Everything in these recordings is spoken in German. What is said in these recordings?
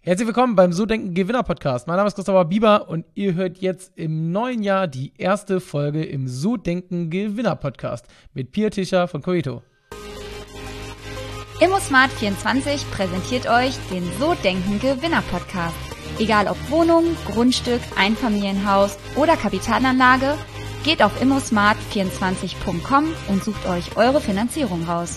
Herzlich willkommen beim So Denken Gewinner Podcast. Mein Name ist Christopher Bieber und ihr hört jetzt im neuen Jahr die erste Folge im So Denken Gewinner Podcast mit Pia Tischer von Coveto. ImmoSmart24 präsentiert euch den So Denken Gewinner Podcast. Egal ob Wohnung, Grundstück, Einfamilienhaus oder Kapitalanlage, geht auf immosmart24.com und sucht euch eure Finanzierung raus.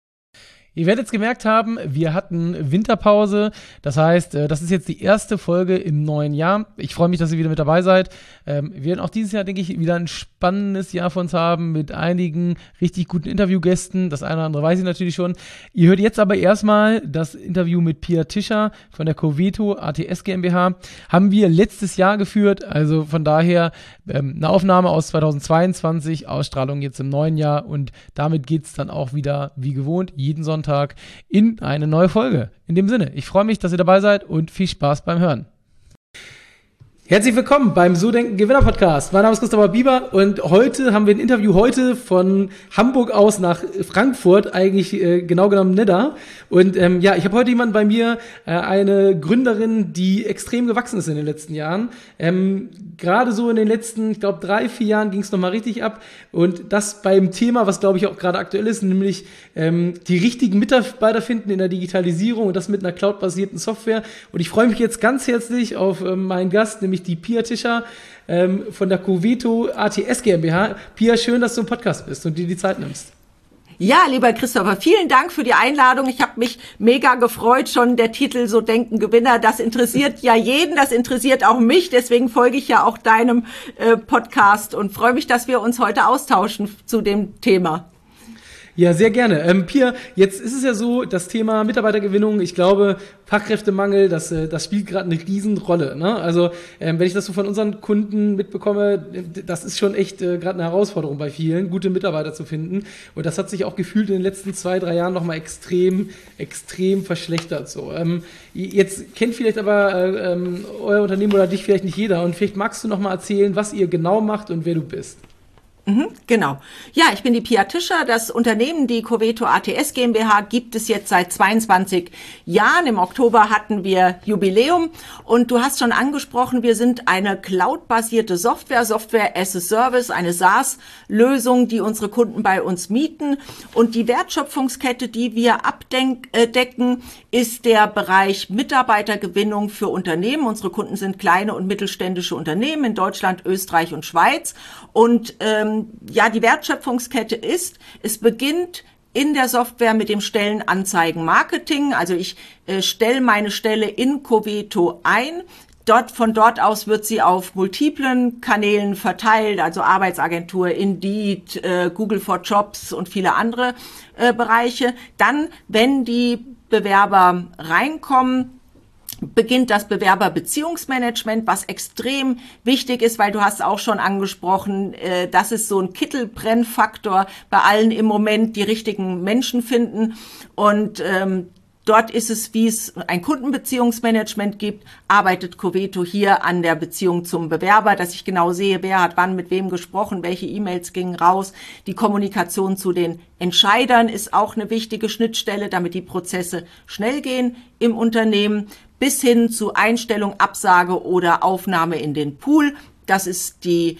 Ihr werdet es gemerkt haben, wir hatten Winterpause. Das heißt, das ist jetzt die erste Folge im neuen Jahr. Ich freue mich, dass ihr wieder mit dabei seid. Wir werden auch dieses Jahr, denke ich, wieder ein spannendes Jahr für uns haben mit einigen richtig guten Interviewgästen. Das eine oder andere weiß ich natürlich schon. Ihr hört jetzt aber erstmal das Interview mit Pia Tischer von der Coveto ATS GmbH. Haben wir letztes Jahr geführt. Also von daher eine Aufnahme aus 2022, Ausstrahlung jetzt im neuen Jahr. Und damit geht es dann auch wieder, wie gewohnt, jeden Sonntag in eine neue Folge. In dem Sinne, ich freue mich, dass ihr dabei seid und viel Spaß beim Hören. Herzlich willkommen beim So Denken Gewinner Podcast. Mein Name ist Christopher Bieber und heute haben wir ein Interview von Hamburg aus nach Frankfurt, eigentlich genau genommen Nedda. Und ich habe heute jemanden bei mir, eine Gründerin, die extrem gewachsen ist in den letzten Jahren. Gerade so in den letzten, ich glaube 3-4 Jahren ging es nochmal richtig ab. Und das beim Thema, was glaube ich auch gerade aktuell ist, nämlich die richtigen Mitarbeiter finden in der Digitalisierung und das mit einer cloudbasierten Software. Und ich freue mich jetzt ganz herzlich auf meinen Gast, nämlich die Pia Tischer von der Coveto ATS GmbH. Pia, schön, dass du im Podcast bist und dir die Zeit nimmst. Ja, lieber Christopher, vielen Dank für die Einladung. Ich habe mich mega gefreut, schon der Titel So Denken Gewinner. Das interessiert ja jeden, das interessiert auch mich. Deswegen folge ich ja auch deinem Podcast und freue mich, dass wir uns heute austauschen zu dem Thema. Ja, sehr gerne. Pia, jetzt ist es ja so, das Thema Mitarbeitergewinnung, ich glaube, Fachkräftemangel, das spielt gerade eine Riesenrolle. Ne? Also, wenn ich das so von unseren Kunden mitbekomme, das ist schon echt gerade eine Herausforderung bei vielen, gute Mitarbeiter zu finden. Und das hat sich auch gefühlt in den letzten 2-3 Jahren nochmal extrem verschlechtert. So. Jetzt kennt vielleicht aber euer Unternehmen oder dich vielleicht nicht jeder. Und vielleicht magst du nochmal erzählen, was ihr genau macht und wer du bist. Genau. Ja, ich bin die Pia Tischer. Das Unternehmen, die Coveto ATS GmbH, gibt es jetzt seit 22 Jahren. Im Oktober hatten wir Jubiläum. Und du hast schon angesprochen, wir sind eine cloudbasierte Software as a Service, eine SaaS-Lösung, die unsere Kunden bei uns mieten. Und die Wertschöpfungskette, die wir abdecken, ist der Bereich Mitarbeitergewinnung für Unternehmen. Unsere Kunden sind kleine und mittelständische Unternehmen in Deutschland, Österreich und Schweiz. Und die Wertschöpfungskette ist, es beginnt in der Software mit dem Stellenanzeigen-Marketing. Also ich stelle meine Stelle in Coveto ein. Von dort aus wird sie auf multiplen Kanälen verteilt, also Arbeitsagentur, Indeed, Google for Jobs und viele andere Bereiche. Dann, wenn die Bewerber reinkommen, beginnt das Bewerberbeziehungsmanagement, was extrem wichtig ist, weil du hast auch schon angesprochen, das ist so ein Kittelbrennfaktor bei allen im Moment, die richtigen Menschen finden. Und dort ist es, wie es ein Kundenbeziehungsmanagement gibt, arbeitet Coveto hier an der Beziehung zum Bewerber, dass ich genau sehe, wer hat wann mit wem gesprochen, welche E-Mails gingen raus. Die Kommunikation zu den Entscheidern ist auch eine wichtige Schnittstelle, damit die Prozesse schnell gehen im Unternehmen, bis hin zu Einstellung, Absage oder Aufnahme in den Pool. Das ist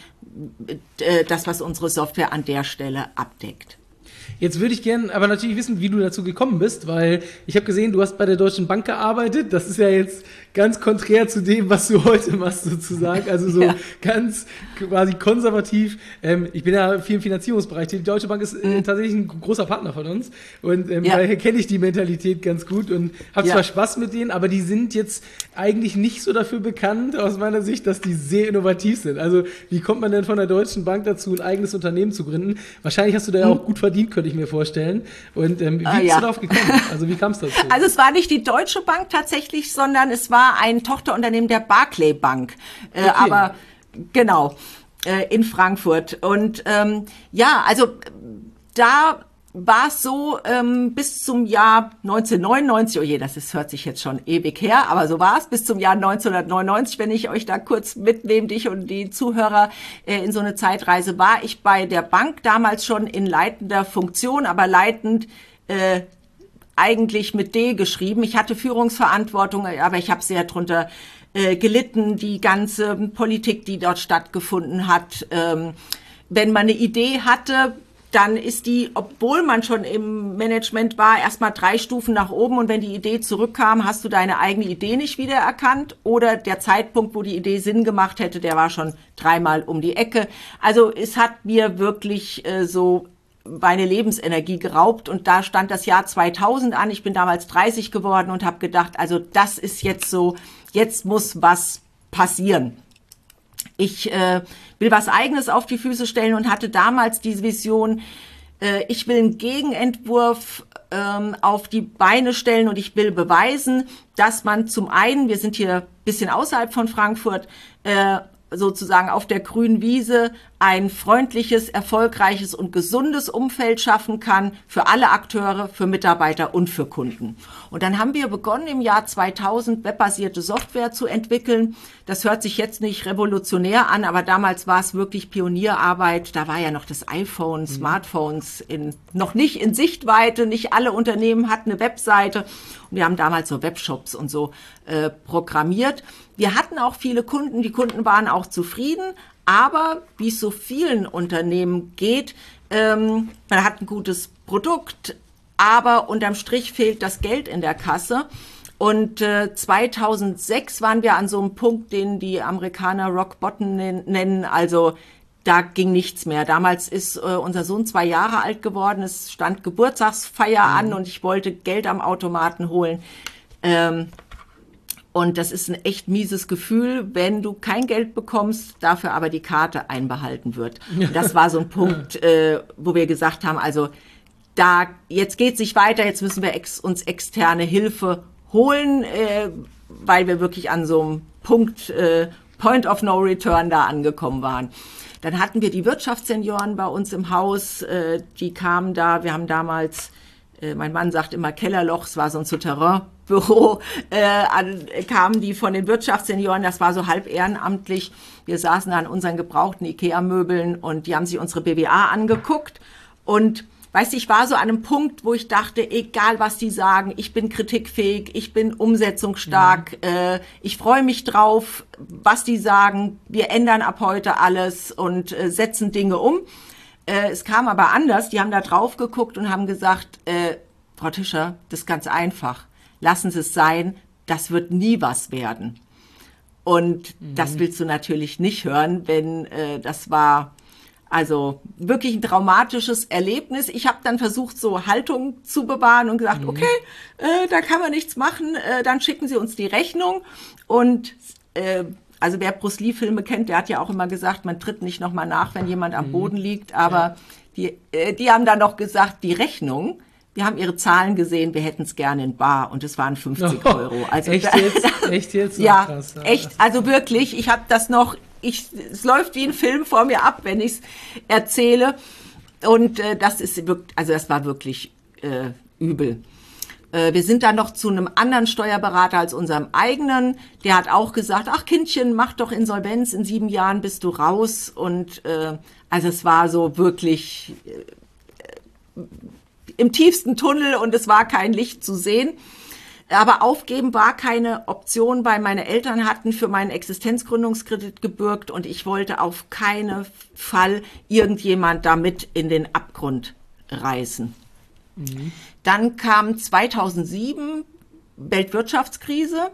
das, was unsere Software an der Stelle abdeckt. Jetzt würde ich gerne aber natürlich wissen, wie du dazu gekommen bist, weil ich habe gesehen, du hast bei der Deutschen Bank gearbeitet. Das ist ja jetzt ganz konträr zu dem, was du heute machst sozusagen. Also so ganz quasi konservativ. Ich bin ja viel im Finanzierungsbereich. Die Deutsche Bank ist tatsächlich ein großer Partner von uns. Und daher kenne ich die Mentalität ganz gut und habe zwar Spaß mit denen, aber die sind jetzt eigentlich nicht so dafür bekannt, aus meiner Sicht, dass die sehr innovativ sind. Also wie kommt man denn von der Deutschen Bank dazu, ein eigenes Unternehmen zu gründen? Wahrscheinlich hast du da ja auch gut verdient, könnte ich mir vorstellen. Und wie bist du darauf gekommen? Also wie kam es dazu? Also es war nicht die Deutsche Bank tatsächlich, sondern es war ein Tochterunternehmen der Barclay Bank. Okay. Aber genau, in Frankfurt. Und also da war es so bis zum Jahr 1999, oh je, hört sich jetzt schon ewig her, aber so war es, bis zum Jahr 1999, wenn ich euch da kurz mitnehme, dich und die Zuhörer in so eine Zeitreise, war ich bei der Bank damals schon in leitender Funktion, aber leitend eigentlich mit D geschrieben. Ich hatte Führungsverantwortung, aber ich habe sehr drunter gelitten, die ganze Politik, die dort stattgefunden hat. Wenn man eine Idee hatte, dann ist die, obwohl man schon im Management war, erstmal 3 Stufen nach oben, und wenn die Idee zurückkam, hast du deine eigene Idee nicht wiedererkannt, oder der Zeitpunkt, wo die Idee Sinn gemacht hätte, der war schon 3-mal um die Ecke. Also es hat mir wirklich so meine Lebensenergie geraubt, und da stand das Jahr 2000 an. Ich bin damals 30 geworden und habe gedacht, also das ist jetzt so, jetzt muss was passieren. Ich will was Eigenes auf die Füße stellen und hatte damals diese Vision, ich will einen Gegenentwurf auf die Beine stellen, und ich will beweisen, dass man zum einen, wir sind hier ein bisschen außerhalb von Frankfurt, sozusagen auf der grünen Wiese ein freundliches, erfolgreiches und gesundes Umfeld schaffen kann für alle Akteure, für Mitarbeiter und für Kunden. Und dann haben wir begonnen, im Jahr 2000 webbasierte Software zu entwickeln. Das hört sich jetzt nicht revolutionär an, aber damals war es wirklich Pionierarbeit. Da war ja noch das iPhone, Smartphones noch nicht in Sichtweite. Nicht alle Unternehmen hatten eine Webseite. Und wir haben damals so Webshops und so programmiert. Wir hatten auch viele Kunden, die Kunden waren auch zufrieden, aber wie es so vielen Unternehmen geht, man hat ein gutes Produkt, aber unterm Strich fehlt das Geld in der Kasse. Und 2006 waren wir an so einem Punkt, den die Amerikaner Rock Bottom nennen, also da ging nichts mehr. Damals ist unser Sohn 2 Jahre alt geworden, es stand Geburtstagsfeier an und ich wollte Geld am Automaten holen. Und das ist ein echt mieses Gefühl, wenn du kein Geld bekommst, dafür aber die Karte einbehalten wird. Und das war so ein Punkt, wo wir gesagt haben, also jetzt geht's nicht weiter, jetzt müssen wir uns externe Hilfe holen, weil wir wirklich an so einem Punkt, Point of No Return da angekommen waren. Dann hatten wir die Wirtschaftssenioren bei uns im Haus, die kamen da, wir haben damals, mein Mann sagt immer Kellerloch, es war so ein Souterrain-Büro, kamen die von den Wirtschaftssenioren, das war so halb ehrenamtlich. Wir saßen da an unseren gebrauchten Ikea-Möbeln und die haben sich unsere BWA angeguckt. Und weißt du, ich war so an einem Punkt, wo ich dachte, egal was die sagen, ich bin kritikfähig, ich bin umsetzungsstark, ich freue mich drauf, was die sagen. Wir ändern ab heute alles und setzen Dinge um. Es kam aber anders, die haben da drauf geguckt und haben gesagt, Frau Tischer, das ist ganz einfach, lassen Sie es sein, das wird nie was werden. Und das willst du natürlich nicht hören, wenn das war also wirklich ein traumatisches Erlebnis. Ich habe dann versucht, so Haltung zu bewahren und gesagt, okay, da kann man nichts machen, dann schicken Sie uns die Rechnung. Und also wer Bruce Lee-Filme kennt, der hat ja auch immer gesagt, man tritt nicht nochmal nach, wenn jemand am Boden liegt. Aber die haben dann noch gesagt, die Rechnung, wir haben ihre Zahlen gesehen, wir hätten es gerne in bar, und es waren 50 Euro. Also echt jetzt? Echt jetzt? Ja, krass, echt. Also wirklich, ich habe das noch, es läuft wie ein Film vor mir ab, wenn ich es erzähle. Und das ist wirklich, also das war wirklich übel. Wir sind dann noch zu einem anderen Steuerberater als unserem eigenen. Der hat auch gesagt, ach Kindchen, mach doch Insolvenz, in 7 Jahren bist du raus. Und also es war so wirklich im tiefsten Tunnel und es war kein Licht zu sehen. Aber aufgeben war keine Option, weil meine Eltern hatten für meinen Existenzgründungskredit gebürgt und ich wollte auf keinen Fall irgendjemand damit in den Abgrund reißen. Dann kam 2007 Weltwirtschaftskrise.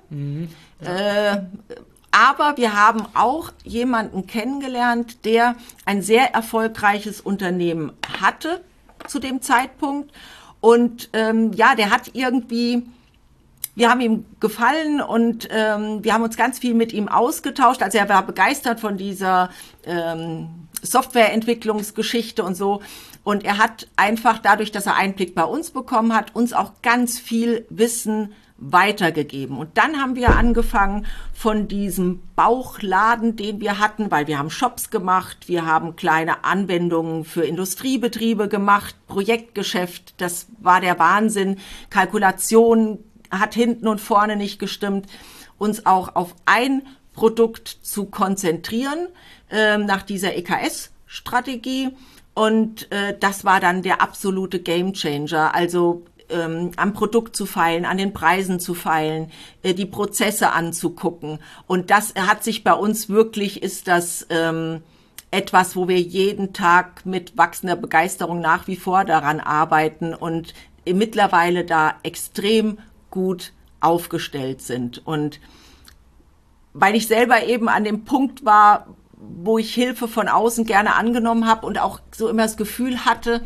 Aber wir haben auch jemanden kennengelernt, der ein sehr erfolgreiches Unternehmen hatte zu dem Zeitpunkt. Und der hat irgendwie, wir haben ihm gefallen und wir haben uns ganz viel mit ihm ausgetauscht. Also er war begeistert von dieser Softwareentwicklungsgeschichte und so. Und er hat einfach dadurch, dass er Einblick bei uns bekommen hat, uns auch ganz viel Wissen weitergegeben. Und dann haben wir angefangen von diesem Bauchladen, den wir hatten, weil wir haben Shops gemacht, wir haben kleine Anwendungen für Industriebetriebe gemacht, Projektgeschäft, das war der Wahnsinn. Kalkulation hat hinten und vorne nicht gestimmt, uns auch auf ein Produkt zu konzentrieren, nach dieser EKS-Strategie. Und das war dann der absolute Gamechanger. Also am Produkt zu feilen, an den Preisen zu feilen, die Prozesse anzugucken. Und das hat sich bei uns wirklich, ist das etwas, wo wir jeden Tag mit wachsender Begeisterung nach wie vor daran arbeiten und mittlerweile da extrem gut aufgestellt sind. Und weil ich selber eben an dem Punkt war, wo ich Hilfe von außen gerne angenommen habe und auch so immer das Gefühl hatte,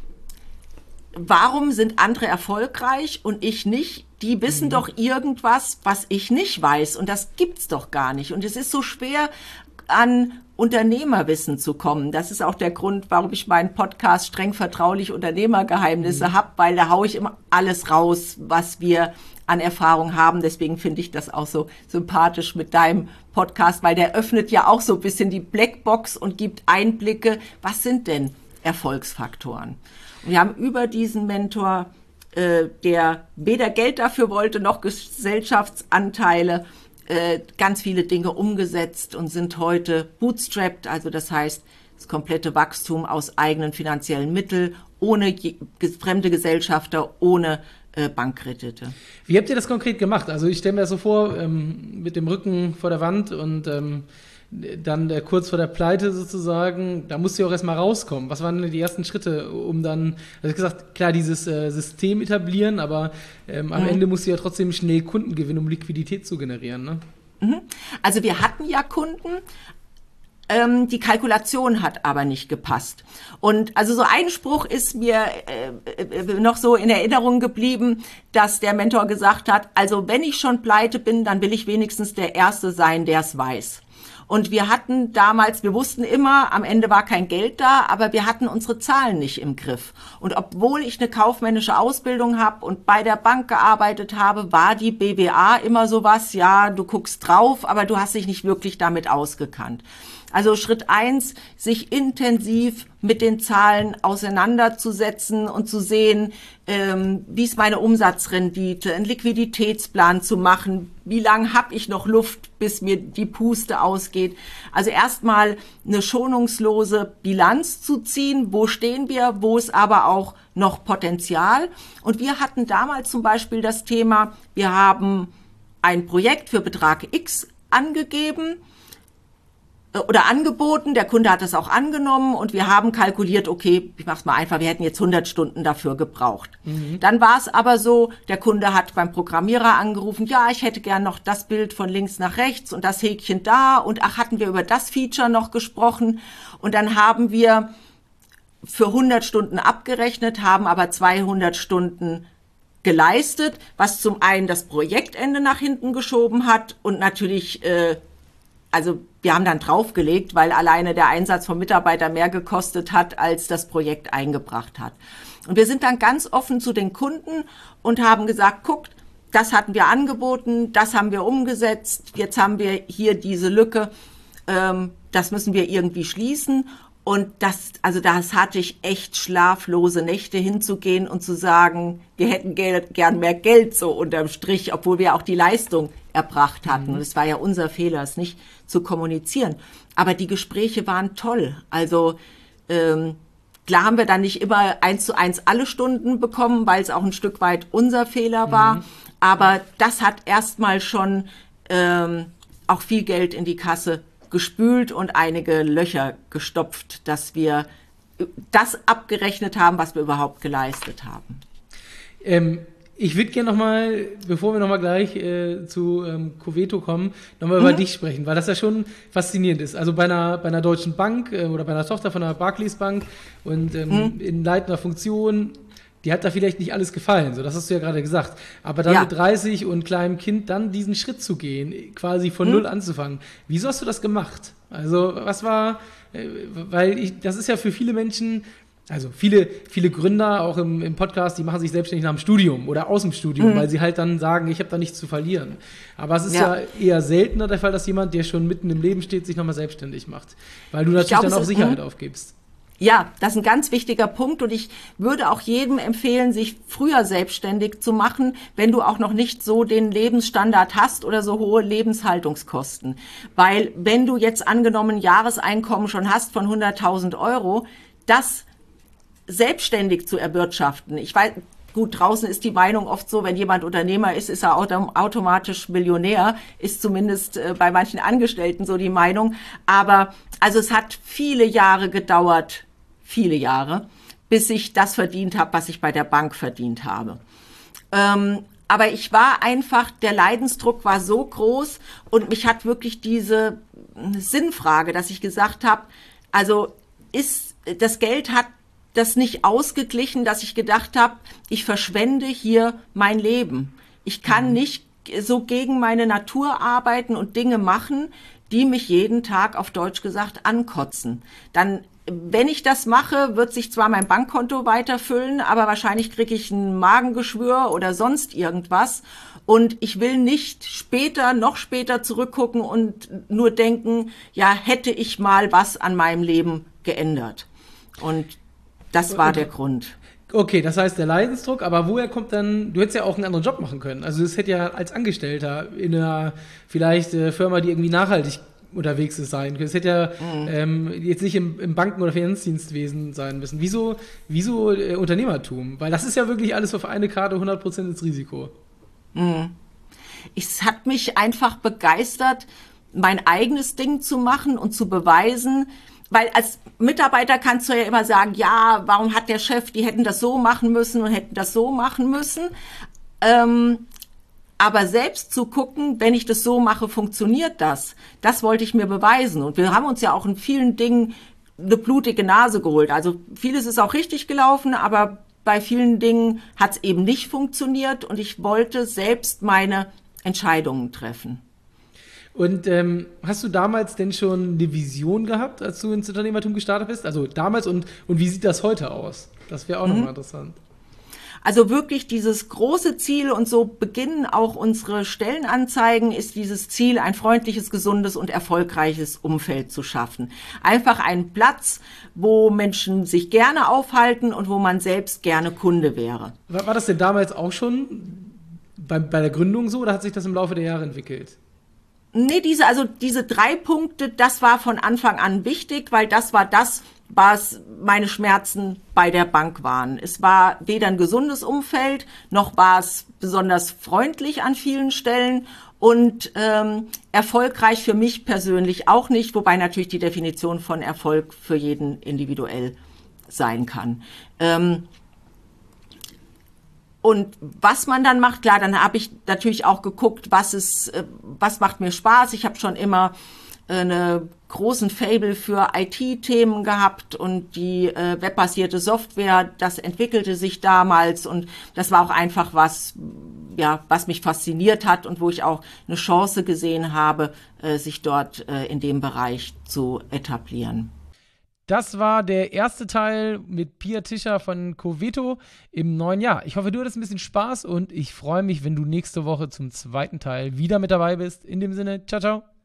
warum sind andere erfolgreich und ich nicht? Die wissen doch irgendwas, was ich nicht weiß. Und das gibt's doch gar nicht. Und es ist so schwer, an Unternehmerwissen zu kommen. Das ist auch der Grund, warum ich meinen Podcast streng vertraulich Unternehmergeheimnisse habe, weil da haue ich immer alles raus, was wir an Erfahrung haben. Deswegen finde ich das auch so sympathisch mit deinem Podcast, weil der öffnet ja auch so ein bisschen die Blackbox und gibt Einblicke. Was sind denn Erfolgsfaktoren? Und wir haben über diesen Mentor, der weder Geld dafür wollte, noch Gesellschaftsanteile, ganz viele Dinge umgesetzt und sind heute bootstrapped, also das heißt, das komplette Wachstum aus eigenen finanziellen Mitteln, ohne fremde Gesellschafter, ohne Bankkredite. Wie habt ihr das konkret gemacht? Also ich stelle mir das so vor, mit dem Rücken vor der Wand und dann kurz vor der Pleite sozusagen, da musst du ja auch erstmal rauskommen. Was waren denn die ersten Schritte, um dann, also ich gesagt, klar, dieses System etablieren, aber am Ende musst du ja trotzdem schnell Kunden gewinnen, um Liquidität zu generieren, ne? Also wir hatten ja Kunden, die Kalkulation hat aber nicht gepasst. Und also so ein Spruch ist mir noch so in Erinnerung geblieben, dass der Mentor gesagt hat, also wenn ich schon pleite bin, dann will ich wenigstens der Erste sein, der es weiß. Und wir hatten damals, wir wussten immer, am Ende war kein Geld da, aber wir hatten unsere Zahlen nicht im Griff. Und obwohl ich eine kaufmännische Ausbildung habe und bei der Bank gearbeitet habe, war die BWA immer sowas, ja, du guckst drauf, aber du hast dich nicht wirklich damit ausgekannt. Also Schritt 1, sich intensiv mit den Zahlen auseinanderzusetzen und zu sehen, wie ist meine Umsatzrendite, einen Liquiditätsplan zu machen, wie lange habe ich noch Luft, bis mir die Puste ausgeht. Also erstmal eine schonungslose Bilanz zu ziehen, wo stehen wir, wo ist aber auch noch Potenzial. Und wir hatten damals zum Beispiel das Thema, wir haben ein Projekt für Betrag X angegeben, oder angeboten, der Kunde hat das auch angenommen und wir haben kalkuliert, okay, ich mach's mal einfach, wir hätten jetzt 100 Stunden dafür gebraucht. Dann war es aber so, der Kunde hat beim Programmierer angerufen, ja, ich hätte gern noch das Bild von links nach rechts und das Häkchen da und ach, hatten wir über das Feature noch gesprochen und dann haben wir für 100 Stunden abgerechnet, haben aber 200 Stunden geleistet, was zum einen das Projektende nach hinten geschoben hat und natürlich also wir haben dann draufgelegt, weil alleine der Einsatz vom Mitarbeiter mehr gekostet hat, als das Projekt eingebracht hat. Und wir sind dann ganz offen zu den Kunden und haben gesagt, guckt, das hatten wir angeboten, das haben wir umgesetzt, jetzt haben wir hier diese Lücke, das müssen wir irgendwie schließen. Und das hatte ich echt schlaflose Nächte hinzugehen und zu sagen, wir hätten gern mehr Geld so unterm Strich, obwohl wir auch die Leistung erbracht hatten. Und es war ja unser Fehler, es nicht zu kommunizieren. Aber die Gespräche waren toll. Also klar haben wir dann nicht immer 1:1 alle Stunden bekommen, weil es auch ein Stück weit unser Fehler war. Aber das hat erstmal schon auch viel Geld in die Kasse gespült und einige Löcher gestopft, dass wir das abgerechnet haben, was wir überhaupt geleistet haben. Ich würde gerne nochmal, bevor wir nochmal gleich zu Coveto kommen, nochmal über dich sprechen, weil das ja schon faszinierend ist. Also bei einer deutschen Bank oder bei einer Tochter von einer Barclays Bank und in leitender Funktion, die hat da vielleicht nicht alles gefallen, so das hast du ja gerade gesagt. Aber dann mit 30 und kleinem Kind dann diesen Schritt zu gehen, quasi von null anzufangen. Wieso hast du das gemacht? Also was war, das ist ja für viele Menschen, also viele Gründer auch im Podcast, die machen sich selbstständig nach dem Studium oder aus dem Studium, weil sie halt dann sagen, ich habe da nichts zu verlieren. Aber es ist ja eher seltener der Fall, dass jemand, der schon mitten im Leben steht, sich nochmal selbstständig macht. Weil du natürlich dann auch Sicherheit aufgibst. Ja, das ist ein ganz wichtiger Punkt und ich würde auch jedem empfehlen, sich früher selbstständig zu machen, wenn du auch noch nicht so den Lebensstandard hast oder so hohe Lebenshaltungskosten. Weil wenn du jetzt angenommen Jahreseinkommen schon hast von 100.000 €, das selbstständig zu erwirtschaften, ich weiß, gut, draußen ist die Meinung oft so, wenn jemand Unternehmer ist, ist er automatisch Millionär, ist zumindest bei manchen Angestellten so die Meinung. Aber also es hat viele Jahre gedauert, bis ich das verdient habe, was ich bei der Bank verdient habe. Aber ich war einfach, der Leidensdruck war so groß und mich hat wirklich diese Sinnfrage, dass ich gesagt habe, also das Geld hat das nicht ausgeglichen, dass ich gedacht habe, ich verschwende hier mein Leben. Ich kann nicht so gegen meine Natur arbeiten und Dinge machen, die mich jeden Tag, auf Deutsch gesagt, ankotzen. Dann, wenn ich das mache, wird sich zwar mein Bankkonto weiterfüllen, aber wahrscheinlich kriege ich ein Magengeschwür oder sonst irgendwas. Und ich will nicht noch später zurückgucken und nur denken, ja, hätte ich mal was an meinem Leben geändert. Und das war der Grund. Okay, das heißt der Leidensdruck, aber woher kommt dann, du hättest ja auch einen anderen Job machen können. Also das hätte ja als Angestellter in einer vielleicht Firma, die irgendwie nachhaltig unterwegs ist, sein können. Es hätte ja jetzt nicht im Banken- oder Finanzdienstwesen sein müssen. Wieso Unternehmertum? Weil das ist ja wirklich alles auf eine Karte 100% ins Risiko. Es hat mich einfach begeistert, mein eigenes Ding zu machen und zu beweisen, weil als Mitarbeiter kannst du ja immer sagen, ja, warum hat der Chef, die hätten das so machen müssen und hätten das so machen müssen. Aber selbst zu gucken, wenn ich das so mache, funktioniert das. Das wollte ich mir beweisen. Und wir haben uns ja auch in vielen Dingen eine blutige Nase geholt. Also vieles ist auch richtig gelaufen, aber bei vielen Dingen hat es eben nicht funktioniert. Und ich wollte selbst meine Entscheidungen treffen. Und hast du damals denn schon eine Vision gehabt, als du ins Unternehmertum gestartet bist? Also damals und wie sieht das heute aus? Das wäre auch nochmal interessant. Also wirklich dieses große Ziel, und so beginnen auch unsere Stellenanzeigen, ist dieses Ziel, ein freundliches, gesundes und erfolgreiches Umfeld zu schaffen. Einfach ein Platz, wo Menschen sich gerne aufhalten und wo man selbst gerne Kunde wäre. War das denn damals auch schon bei der Gründung so oder hat sich das im Laufe der Jahre entwickelt? Nee, diese 3 Punkte, das war von Anfang an wichtig, weil das war das, was meine Schmerzen bei der Bank waren. Es war weder ein gesundes Umfeld, noch war es besonders freundlich an vielen Stellen und erfolgreich für mich persönlich auch nicht, wobei natürlich die Definition von Erfolg für jeden individuell sein kann. Und was man dann macht, klar, dann habe ich natürlich auch geguckt, was macht mir Spaß. Ich habe schon immer eine großen Faible für IT-Themen gehabt und die webbasierte Software, das entwickelte sich damals und das war auch einfach was mich fasziniert hat und wo ich auch eine Chance gesehen habe, sich dort in dem Bereich zu etablieren. Das war der erste Teil mit Pia Tischer von Coveto im neuen Jahr. Ich hoffe, du hattest ein bisschen Spaß und ich freue mich, wenn du nächste Woche zum zweiten Teil wieder mit dabei bist. In dem Sinne, ciao, ciao.